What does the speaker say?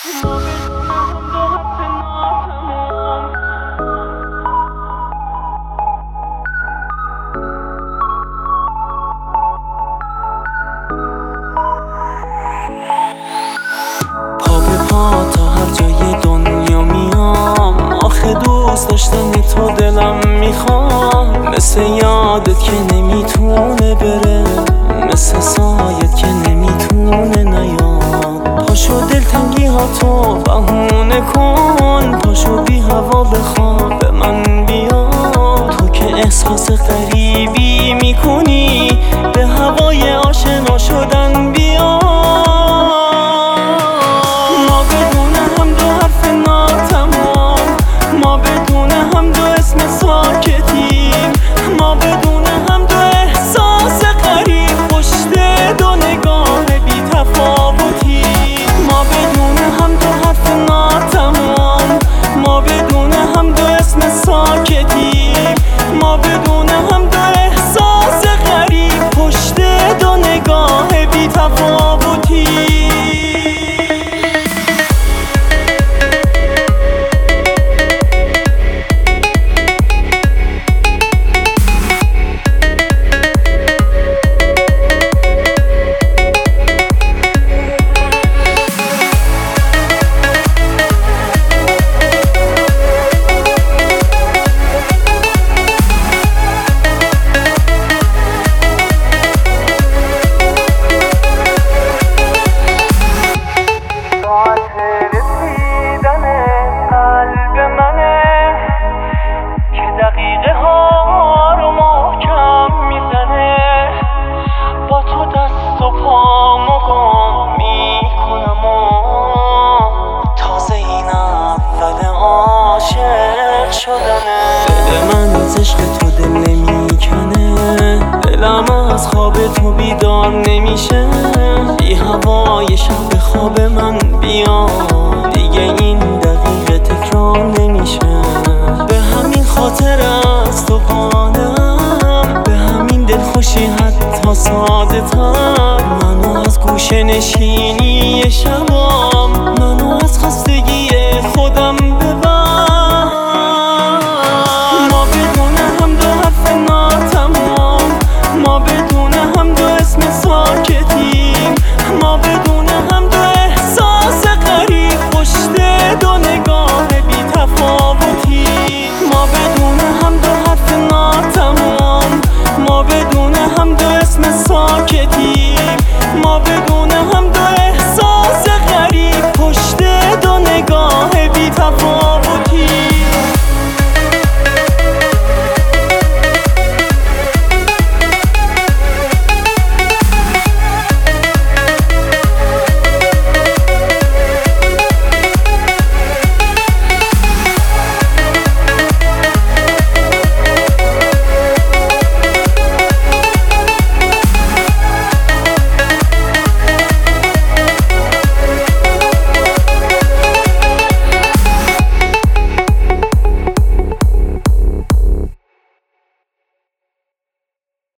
پا به پا تا هر جای دنیا میام، آخه دوست داشتن تو دلم میخواد. مثل یادت که نمیتونه بره، مثل سایت که نمیتونه نیاد. پاشو دلتنگی ها تو بهونه کن، پاشو بی هوا بخواب به من بیا. تو که احساس غریبی میکنی، به هوای آشنا شدن بیا. ما بدون هم دو حرف ناتمام، ما بدون هم دو اسم ساکتیم، ما بدون هم دو احساس غریب پشت دو نگاه بی تفاوتی. ما بدون هم دو حرف ناتمام، ما بدون هم دو اسم ساکتیم، ما بدون هم دو احساس غریب پشت دو نگاه بی تفاوتی. دقیقه ها رو محکم میزنه، با تو دست و پامو گم میکنم و تازه این اول عاشق شدنه. دل من از عشق تو دل نمیکنه، دلم از خواب تو بیدار نمیشه. بی هوای شب خواب من بیا، دیگه این دقیقه تکرار نمیشه. به همین خاطر از تو قانم، به همین دلخوشی حتی ساده تر. منو از گوشه نشینی شبام، منو از خستگی خودم